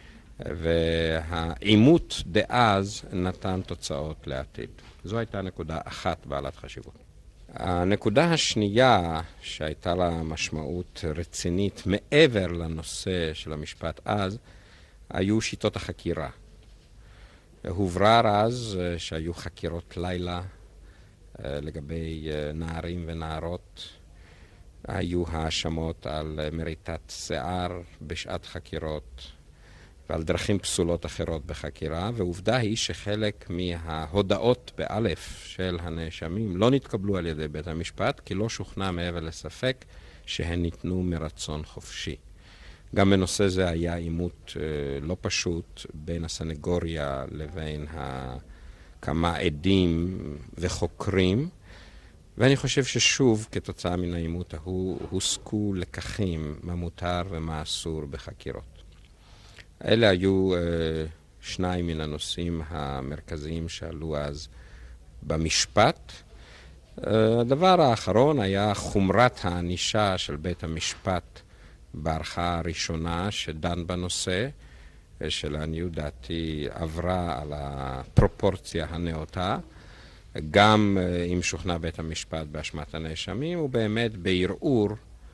והעימות דאז נתן תוצאות לעתיד. זו הייתה נקודה אחת בעלת חשיבות. הנקודה השנייה שהייתה לה משמעות רצינית מעבר לנושא של המשפט אז, היו שיטות החקירה. הוברר אז שהיו חקירות לילה לגבי נערים ונערות. היו האשמות על מריטת שיער בשעת חקירות ועל דרכים פסולות אחרות בחקירה, ועובדה היא שחלק מההודעות באלף של הנאשמים לא נתקבלו על ידי בית המשפט, כי לא שוכנע מעבר לספק שהן ניתנו מרצון חופשי. גם בנושא זה היה עימות לא פשוט בין הסנגוריה לבין כמה עדים וחוקרים, ואני חושב ששוב כתוצאה מן העימות ההוא הוסקו לקחים מה מותר ומה אסור בחקירות. אלה היו שניים מן הנושאים המרכזיים שעלו אז במשפט. הדבר האחרון היה חומרת הענישה של בית המשפט בערכאה הראשונה שדן בנושא, שלעניות דעתי עברה על הפרופורציה הנאותה, גם אם שוכנע בית המשפט באשמת הנאשמים, ובאמת בערעור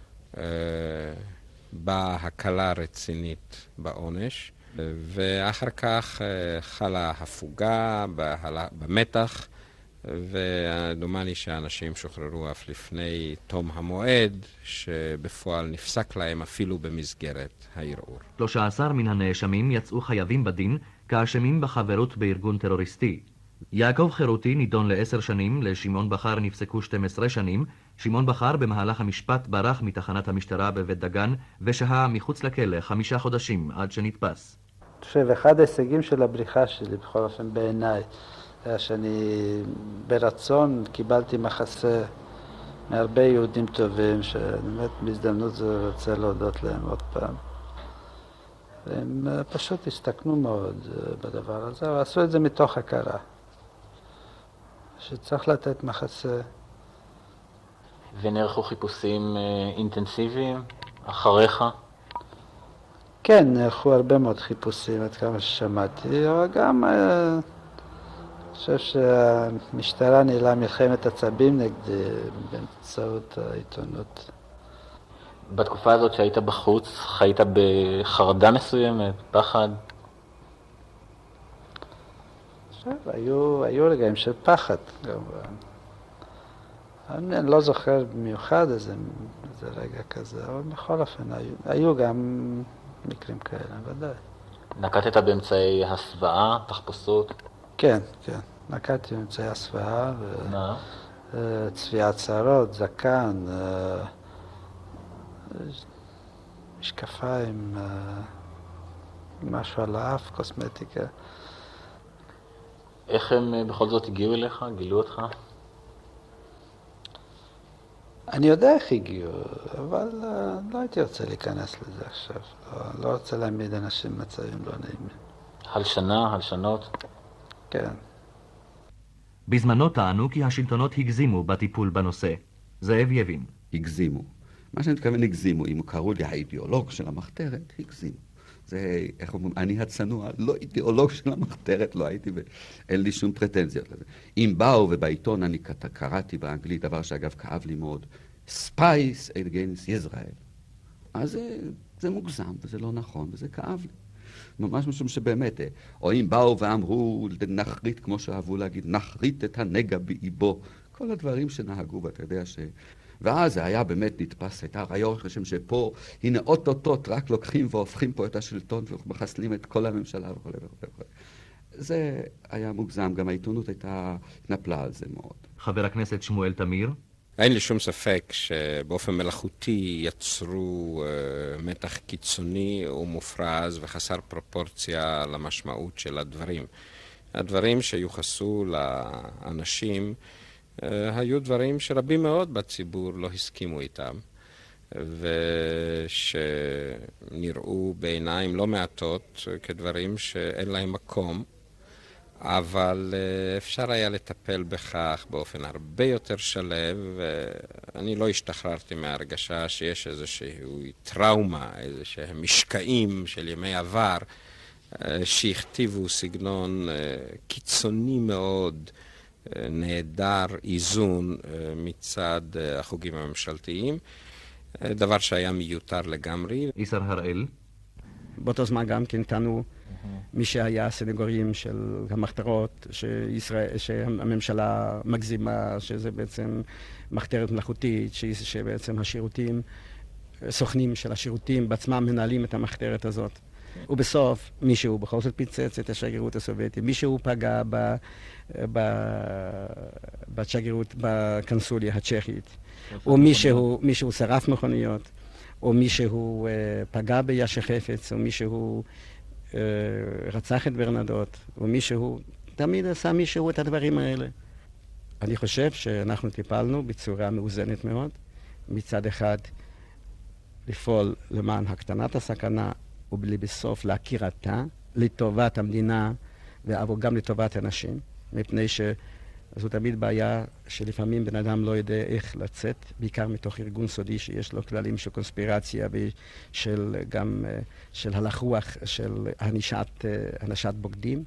בהקלה רצינית בעונש, ואחר כך חלה הפוגה במתח, ודומני שהאנשים שוחררו אף לפני תום המועד, שבפועל נפסק להם אפילו במסגרת הערעור. 13 מן הנאשמים יצאו חייבים בדין כאשמים בחברות בארגון טרוריסטי. יעקב חירותי נידון ל10 שנים, לשמעון בחר נפסקו 12 שנים. שמעון בחר במהלך המשפט ברח מתחנת המשטרה בבית דגן ושהה מחוץ לכלא 5 חודשים עד שנתפס. ואחד ההישגים של הבריחה שלי בכל אופן בעיניי היה שאני ברצון קיבלתי מחסה מהרבה יהודים טובים שבאמת בהזדמנות זו רוצה להודות להם עוד פעם. הם פשוט הסתכנו מאוד בדבר הזה ועשו את זה מתוך הכרה שצריך לתת מחסה. ונערכו חיפושים אינטנסיביים אחריך? כן, נערכו הרבה מאוד חיפושים עד כמה ששמעתי, אבל גם אני חושב שהמשטרה ניהלה מלחמת עצבים נגדי באמצעות העיתונות. בתקופה הזאת שהיית בחוץ, חיית בחרדה מסוימת, פחד? היו רגעים של פחד כמובן. אני לא זוכר במיוחד איזה רגע כזה, אבל בכל אופן היו גם מקרים כאלה, ודאי. נקטת באמצעי הסוואה, תחפושות? כן, כן. נקטתי באמצעי הסוואה, צביעת שערות, זקן, משקפיים, משהו על האף, קוסמטיקה. איך הם בכל זאת הגיעו אליך? גילו אותך? אני יודע איך הגיעו, אבל לא הייתי רוצה להיכנס לזה עכשיו. לא רוצה להעמיד אנשים במצבים לא נעימים. הלשנות? כן. בזמנו טענו כי השלטונות הגזימו בטיפול בנושא. זאב יבין. הגזימו. מה שאני מתכוון הגזימו, אם קראו לי האידיאולוג של המחתרת, הגזימו. זה, איך אומרים, אני הצנוע, לא אידיאולוג של המחתרת, לא הייתי, אין לי שום פרטנזיות לזה. אם באו, ובעיתון אני קראתי באנגלית, דבר שאגב כאב לי מאוד, Spies against Israel. אז זה מוגזם, וזה לא נכון, וזה כאב לי. ממש משום שבאמת, או אם באו ואמרו, נחריט, כמו שאהבו להגיד, נחריט את הנגע באיבו. כל הדברים שנהגו, ואתה יודע ואז זה היה באמת נתפס, הייתה רעיון חשם שפה, הנה אוטוטוט, רק לוקחים והופכים פה את השלטון ומחסלים את כל הממשלה וכו' וכו'. זה היה מוגזם, גם העיתונות התנפלה על זה מאוד. חבר הכנסת שמואל תמיר. אין לי שום ספק שבאופן מלאכותי יצרו מתח קיצוני ומופרז וחסר פרופורציה למשמעות של הדברים. הדברים שיוחסו לאנשים היו דברים שרבים מאוד בציבור לא הסכימו איתם, ושנראו בעיניים לא מעטות כדברים שאין להם מקום, אבל אפשר היה לטפל בכך באופן הרבה יותר שלב, ואני לא השתחררתי מההרגשה שיש איזושהי טראומה, איזשהם משקעים של ימי עבר, שהכתיבו סגנון קיצוני מאוד, נהדר איזון מצד החוגים הממשלתיים, דבר שהיה מיותר לגמרי. איסר הראל. באותו זמן גם כן טענו מי שהיה סנגורים של המחתרות, שהממשלה מגזימה, שזה בעצם מחתרת מלאכותית, שבעצם השירותים, סוכנים של השירותים בעצמם מנהלים את המחתרת הזאת. ובסוף מישהו בכל זאת פיצץ את השגרירות הסובייטית, מישהו פגע בשגרירות, בקונסוליה הצ'כית, או מישהו שרף מכוניות, או מישהו פגע בישי חפץ, או מישהו רצח את ברנדות, או מישהו, תמיד עשה מישהו את הדברים האלה. אני חושב שאנחנו טיפלנו בצורה מאוזנת מאוד, מצד אחד לפעול למען הקטנת הסכנה, ובסוף להכירתה לטובת המדינה וגם לטובת אנשים, מפני שזו תמיד בעיה שלפעמים בן אדם לא יודע איך לצאת, בעיקר מתוך ארגון סודי שיש לו כללים של קונספירציה ושל גם של הלך רוח של הענשת בוגדים,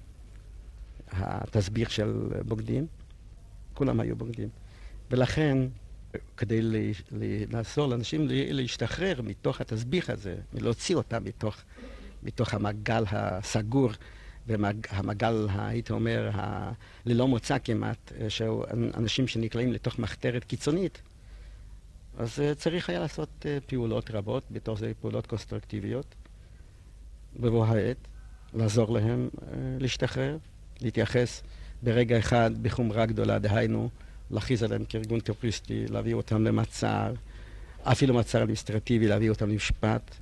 התסביר של בוגדים, כולם היו בוגדים. ולכן כדי לעזור לאנשים להשתחרר מתוך התסביך הזה, להוציא אותם מתוך המעגל הסגור והמעגל, הייתי אומר, ללא מוצא כמעט, שאנשים שנקלעים לתוך מחתרת קיצונית. אז צריך היה לעשות פעולות רבות, בתוך זה פעולות קונסטרוקטיביות, בבוא העת, לעזור להם להשתחרר, להתייחס ברגע אחד בחומרה גדולה, דהיינו, להכריז עליהם כארגון טרוריסטי, להביא אותם למעצר, אפילו מעצר אדמיניסטרטיבי, להביא אותם למשפט,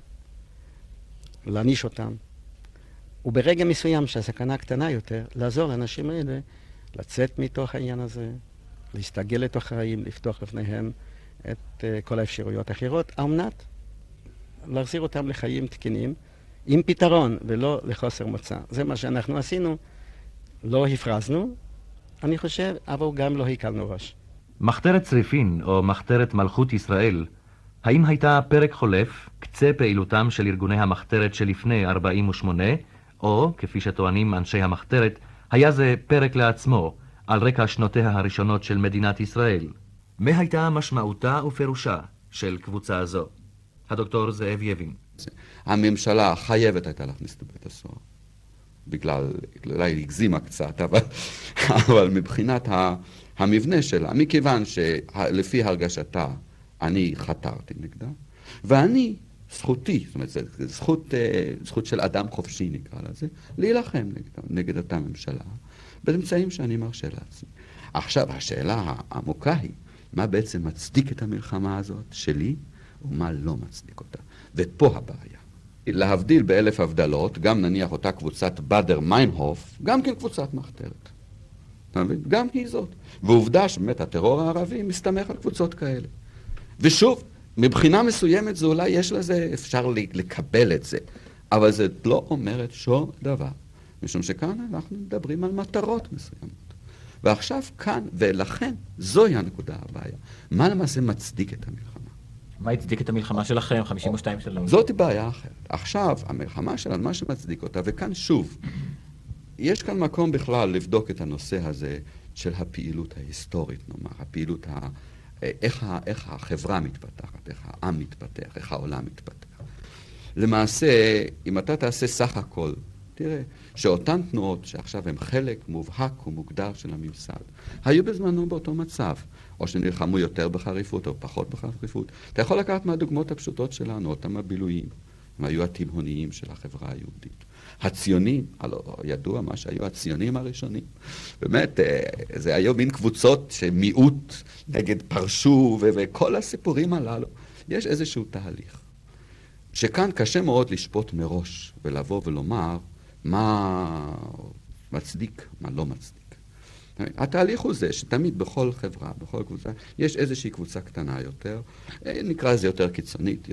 להעניש אותם. וברגע מסוים שהסכנה קטנה יותר, לעזור לאנשים האלה לצאת מתוך העניין הזה, להסתגל לתוך החיים, לפתוח לפניהם את כל האפשרויות האחרות, על מנת להחזיר אותם לחיים תקינים, עם פתרון ולא לחוסר מוצא. זה מה שאנחנו עשינו, לא הפרזנו, אני חושב, אבל גם לא הקלנו ראש. מחתרת צריפין, או מחתרת מלכות ישראל, האם הייתה פרק חולף, קצה פעילותם של ארגוני המחתרת שלפני 48, או, כפי שטוענים אנשי המחתרת, היה זה פרק לעצמו, על רקע שנותיה הראשונות של מדינת ישראל? מה הייתה משמעותה ופירושה של קבוצה זו? הדוקטור זאב יבין. הממשלה חייבת הייתה להכניס את בית הסוהר. בגלל, אולי הגזימה קצת, אבל מבחינת המבנה שלה, מכיוון שלפי הרגשתה אני חתרתי נגדה, ואני, זכותי, זאת אומרת, זכות של אדם חופשי נקרא לזה, להילחם נגד אותה ממשלה, באמצעים שאני מרשה לעצמי. עכשיו, השאלה העמוקה היא, מה בעצם מצדיק את המלחמה הזאת שלי, ומה לא מצדיק אותה. ופה הבעיה. להבדיל באלף הבדלות, גם נניח אותה קבוצת באדר מיינהוף, גם כן קבוצת מחתרת. אתה מבין? גם היא זאת. ועובדה שבאמת הטרור הערבי מסתמך על קבוצות כאלה. ושוב, מבחינה מסוימת זה אולי יש לזה, אפשר לקבל את זה, אבל זה לא אומרת שום דבר, משום שכאן אנחנו מדברים על מטרות מסוימות. ועכשיו כאן, ולכן זוהי הנקודה הבעיה. מה למעשה מצדיק את המלחמה? מה הצדיק את המלחמה שלכם, 52 שלנו? זאת בעיה אחרת. עכשיו, המלחמה שלנו, מה שמצדיק אותה, וכאן שוב, יש כאן מקום בכלל לבדוק את הנושא הזה של הפעילות ההיסטורית, נאמר, הפעילות, איך החברה מתפתחת, איך העם מתפתח, איך העולם מתפתח. למעשה, אם אתה תעשה סך הכל, תראה שאותן תנועות שעכשיו הן חלק מובהק ומוגדר של הממסד, היו בזמנו באותו מצב, או שנלחמו יותר בחריפות או פחות בחריפות. אתה יכול לקחת מהדוגמאות הפשוטות שלנו, אותם הבילויים, הם היו התימהוניים של החברה היהודית. הציונים, הלא ידוע מה שהיו הציונים הראשונים, באמת זה היו מין קבוצות שמיעוט נגד פרשו וכל הסיפורים הללו. יש איזשהו תהליך, שכאן קשה מאוד לשפוט מראש ולבוא ולומר מה מצדיק, מה לא מצדיק. התהליך הוא זה שתמיד בכל חברה, בכל קבוצה, יש איזושהי קבוצה קטנה יותר, נקרא לזה יותר קיצונית,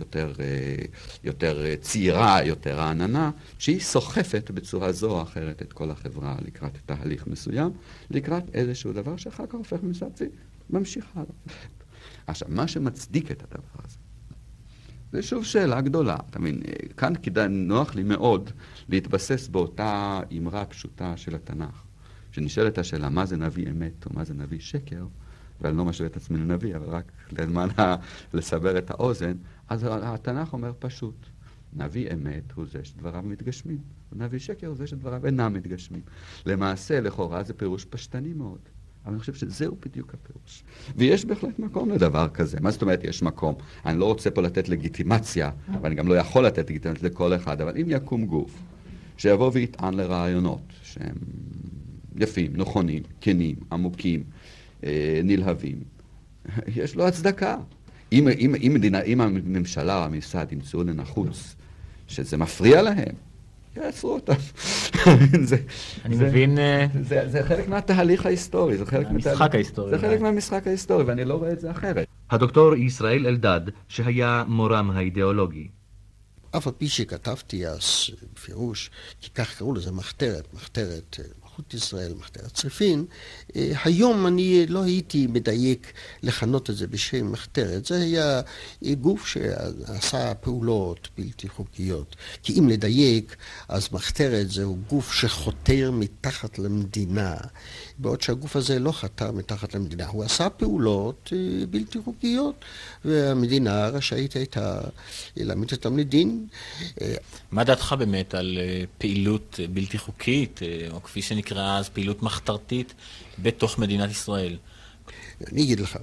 יותר צעירה, יותר העננה, שהיא סוחפת בצורה זו או אחרת את כל החברה לקראת תהליך מסוים, לקראת איזשהו דבר שאחר כך הופך ממסד וממשיך הלאה. עכשיו, מה שמצדיק את הדבר הזה, זה שוב שאלה גדולה. תמיד, כאן כדאי נוח לי מאוד להתבסס באותה אמרה פשוטה של התנ"ך. שנשאלת השאלה מה זה נביא אמת או מה זה נביא שקר, ואני לא משווה את עצמי לנביא, אבל רק למען לסבר את האוזן, אז התנ"ך אומר פשוט, נביא אמת הוא זה שדבריו מתגשמים, ונביא שקר הוא זה שדבריו אינם מתגשמים. למעשה, לכאורה זה פירוש פשטני מאוד, אבל אני חושב שזהו בדיוק הפירוש. ויש בהחלט מקום לדבר כזה. מה זאת אומרת יש מקום? אני לא רוצה פה לתת לגיטימציה, ואני גם לא יכול לתת לגיטימציה לכל אחד, אבל אם יקום גוף שיבוא ויטען לרעיונות שהם יפים, נכונים, כנים, עמוקים, נלהבים, יש לו הצדקה. אם הממשלה או הממסד ימצאו לנחוץ שזה מפריע להם, יעצרו אותם. אני מבין... זה חלק מהתהליך ההיסטורי, זה חלק מהמשחק ההיסטורי. זה חלק מהמשחק ההיסטורי, ואני לא רואה את זה אחרת. הדוקטור ישראל אלדד, שהיה מורם האידיאולוגי. אף על פי שכתבתי אז בפירוש, כי כך קראו לזה מחתרת מלכות ישראל, מחתרת צריפין, היום אני לא הייתי מדייק לכנות את זה בשם מחתרת. זה היה גוף שעשה פעולות בלתי חוקיות. כי אם לדייק, אז מחתרת זהו גוף שחותר מתחת למדינה, בעוד שהגוף הזה לא חתר מתחת למדינה. הוא עשה פעולות בלתי חוקיות, והמדינה רשאית הייתה להעמיד אותם לדין. מה דעתך באמת על פעילות בלתי חוקית, או כפי שנקרא אז פעילות מחתרתית, בתוך מדינת ישראל? אני אגיד לך,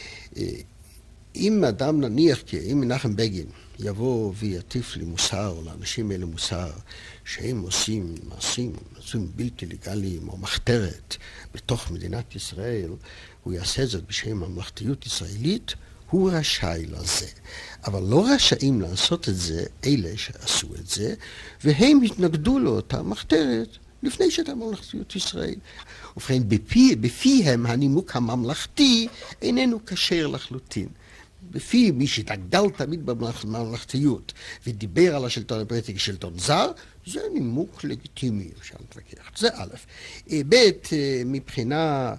אם אדם נניח, אם מנחם בגין יבוא ויטיף לי מוסר, או לאנשים האלה מוסר, שהם עושים מעשים בלתי לגליים או מחתרת בתוך מדינת ישראל, הוא יעשה זאת בשם ממלכתיות ישראלית, הוא רשאי לזה. אבל לא רשאים לעשות את זה אלה שעשו את זה, והם התנגדו לאותה מחתרת לפני שהייתה ממלכתיות ישראל. ובכן, בפיהם הנימוק הממלכתי איננו כשר לחלוטין. בפי מי שדגל תמיד בממלכתיות ודיבר על השלטון הבריטי כשלטון זר, זה נימוק לגיטימי, אפשר להתווכח. זה א'. ב', מבחינה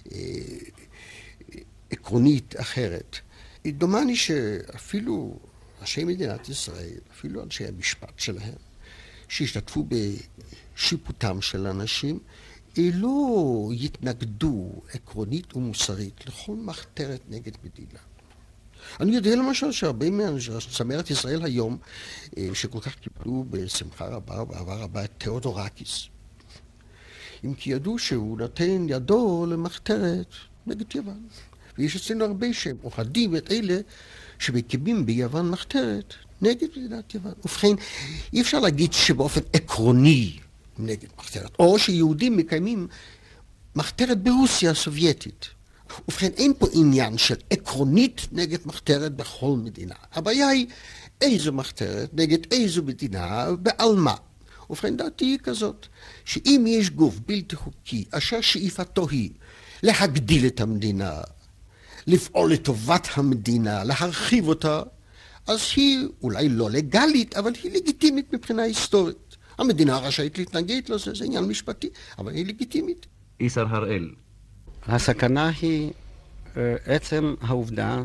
עקרונית אחרת, דומני שאפילו ראשי מדינת ישראל, אפילו אנשי המשפט שלהם, שהשתתפו בשיפוטם של אנשים, לא יתנגדו עקרונית ומוסרית לכל מחתרת נגד מדינה. אני יודע למשל שהרבה מצמרת ישראל היום, שכל כך קיבלו בשמחה רבה ובאהבה רבה את תיאודורקיס, אם כי ידעו שהוא נתן ידו למחתרת נגד יוון. ויש אצלנו הרבה שהם אוהדים את אלה שמקימים ביוון מחתרת נגד מדינת יוון. ובכן, אי אפשר להגיד שבאופן עקרוני נגד מחתרת, או שיהודים מקיימים מחתרת ברוסיה הסובייטית. ובכן, אין פה עניין של עקרונית נגד מחתרת בכל מדינה. הבעיה היא איזו מחתרת נגד איזו מדינה ועל מה. ובכן, דעתי היא כזאת, שאם יש גוף בלתי חוקי אשר שאיפתו היא להגדיל את המדינה, לפעול לטובת המדינה, להרחיב אותה, אז היא אולי לא לגלית, אבל היא לגיטימית מבחינה היסטורית. המדינה רשאית להתנגד לזה, זה עניין משפטי, אבל היא לגיטימית. איסר הראל. הסכנה היא עצם העובדה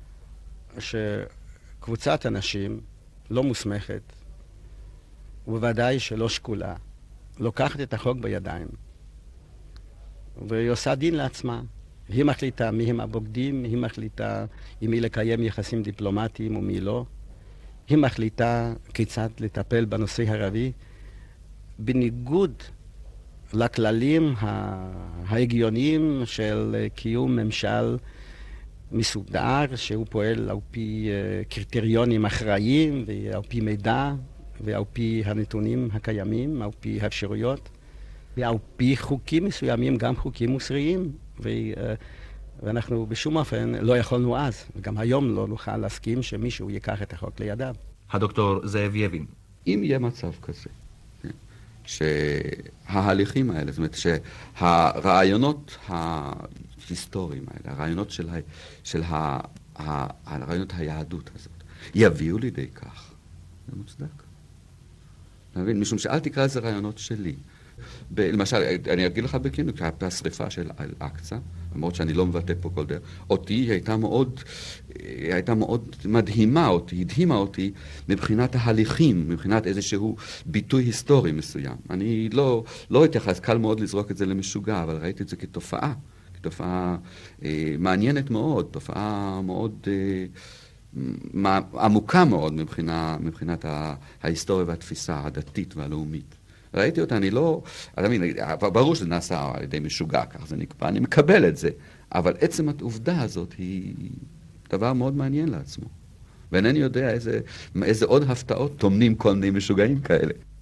שקבוצת אנשים לא מוסמכת, ובוודאי שלא שקולה, לוקחת את החוק בידיים, והיא עושה דין לעצמה. היא מחליטה מי הם הבוגדים, היא מחליטה עם מי לקיים יחסים דיפלומטיים ומי לא. היא מחליטה כיצד לטפל בנושא הערבי, בניגוד לכללים ההגיוניים של קיום ממשל מסודר, שהוא פועל על פי קריטריונים אחראיים ועל פי מידע ועל פי הנתונים הקיימים, על פי האפשרויות ועל פי חוקים מסוימים, גם חוקים מוסריים. ואנחנו בשום אופן לא יכולנו אז, וגם היום לא נוכל להסכים שמישהו ייקח את החוק לידיו. הדוקטור זאב יבין. אם יהיה מצב כזה, שההליכים האלה, זאת אומרת שהרעיונות ההיסטוריים האלה, הרעיונות של הרעיונות היהדות הזאת, יביאו לידי כך, זה מוצדק. להבין, משום שאל תקרא לזה רעיונות שלי. למשל, אני אגיד לך בכנות, השריפה של אל-אקצה, למרות שאני לא מבטא פה כל דרך, אותי היא הייתה מאוד מדהימה אותי, הדהימה אותי מבחינת ההליכים, מבחינת איזשהו ביטוי היסטורי מסוים. אני לא התייחס, קל מאוד לזרוק את זה למשוגע, אבל ראיתי את זה כתופעה מעניינת מאוד, תופעה מאוד עמוקה מאוד מבחינת ההיסטוריה והתפיסה הדתית והלאומית. ראיתי אותה, ברור שזה נעשה על ידי משוגע, כך זה נקבע, אני מקבל את זה, אבל עצם העובדה הזאת היא דבר מאוד מעניין לעצמו. ואינני יודע איזה עוד הפתעות תומנים כל מיני משוגעים כאלה.